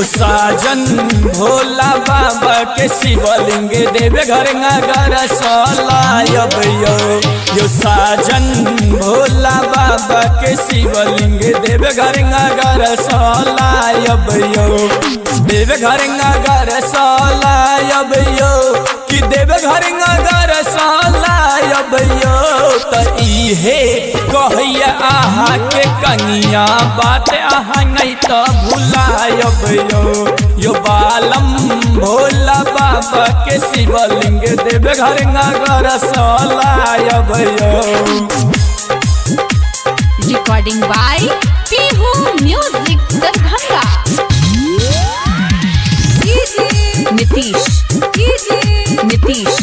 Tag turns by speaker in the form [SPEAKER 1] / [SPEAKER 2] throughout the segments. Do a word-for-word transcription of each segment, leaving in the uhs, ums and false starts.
[SPEAKER 1] यो साजन भोला बाबा के शिवलिंग देवे घर नगर सलायब यो यो साजन भोला बाबा के शिवलिंग देवे घर नगर सलायब यो देवे घर नगर सलायब यो कि देवे घर नगर सलायब यो त इहे कहिया आहा के कनिया बात आहा नहीं तो भुलायब यो यो बालम भोला बाबा के शिवलिंग देवे घर नगर सलायब यो।
[SPEAKER 2] Recording by Pihu music Darbhanga. Nitish Nitish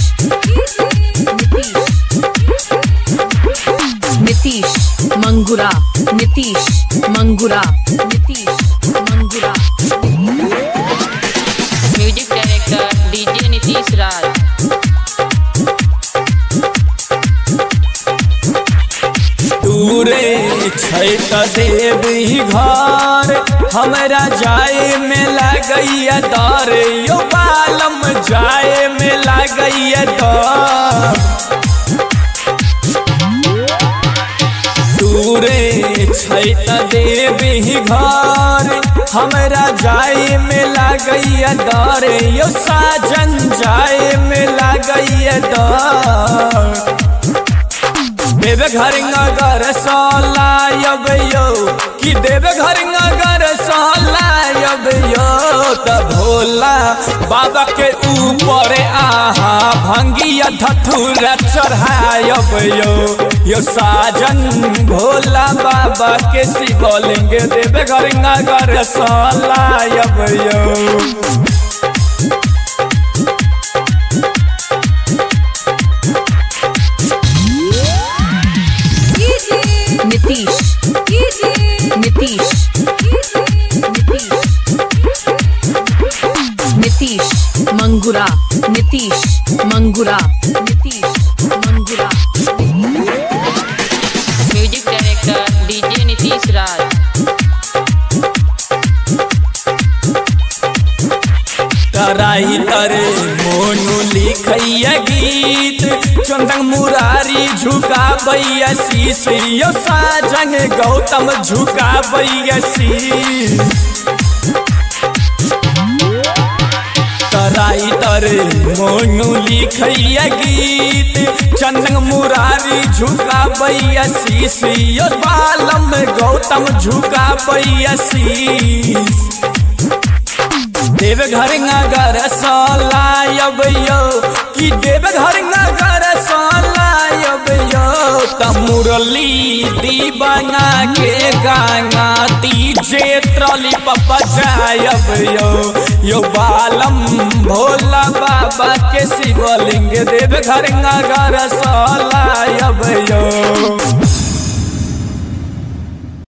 [SPEAKER 2] Nitish Mangura Nitish Mangura Nitish Mangura.
[SPEAKER 3] Music director DJ Nitish Raj.
[SPEAKER 1] दूरे छै त देवी घर हमरा जाए में लगैया डर यो बालम जाए में लगैया डर। दूरे छै त देवी घर हमरा जाए में लगैया डर यो साजन जाए में लगैया डर। देवे घर नगर सलायब यो कि देवे घर नगर सलायब यो त भोला बाबा के ऊपर आहा भंगिया धतूरा चढ़ायब यो यो साजन भोला बाबा के शिवलिंग देवे घर नगर सलायब यो।
[SPEAKER 2] Nitish Nitish Nitish Mangura Nitish Mangura Nitish Mangura.
[SPEAKER 3] Music director DJ Nitish Raj.
[SPEAKER 1] तराई तरे मोनू लिखैया गीत चंदन मुरारी झुकाबैया शीश यो साजन गौतम झुकाबैया शीश। तराई तरे मोनू लिखैया गीत चंदन मुरारी झुकाबैया शीश यो बालम गौतम झुकाबैया शीश। देवे घर नगर सलायब यो कि देवे घर नगर सलायब यो त मुरली दीवाना के गाना तीजे ट्रॉली पप्पा जायब यो यो बालम भोला बाबा के शिवलिंग देवे घर नगर सलायब यो।